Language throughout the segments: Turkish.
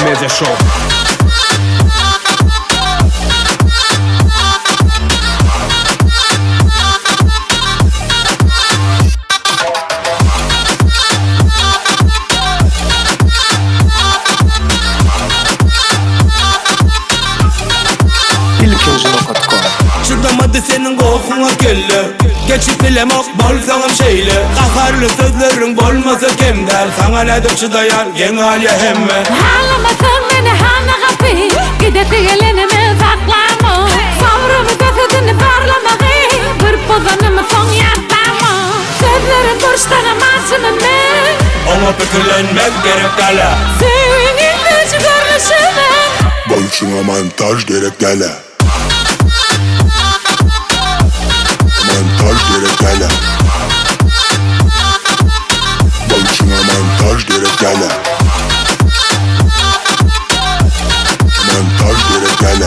Gece Show. Çıdamadı senin kokuna kelle. Geçip bilemek bol sanım şeyle. Kaharlı sözlerin bolmasa kim der. Sana nedir çıdayan yeni alya hemme. Ağlamasın beni hana kapı. Gideti gelenimi saklama. Savrımı gözüdünü parlama. Bir pozanımı son yapma. Sözlerin burçtana marşımı mı? Ona fikirlenmek gerek gala. Senin gücü görünüşümü. Bolşuna montaj gerek gala. Montaj gerek gala. Bolşuna montaj gerek gala. Montaj gerek gala.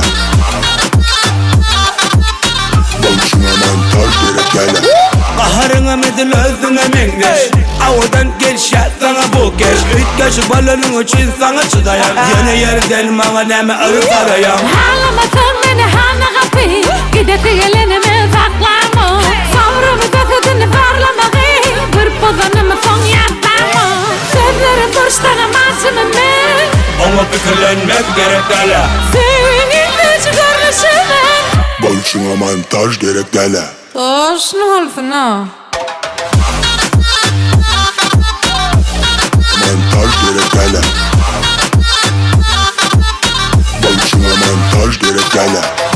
Bolşuna montaj gerek gala. Kaharına medil özüne mengeş. Avadan gel şat sana bu keş. Ütkeş balonun için sana çıdayan. Yeni yerden bana neme arı arayan. Ağlamasın beni hana kapı. Gideti gelenimi saklama. Savrımı gözüdünü parlama. Bir pozanımı son yapma. Sözlerin burçtana marşımı mı? Ona fikirlenmek gerek gala. Senin gücü görünüşümü. Bolşuna montaj gerek gala. Toş ne olsun ha? Montaj gerek gala. Bolşuna montaj gerek gala.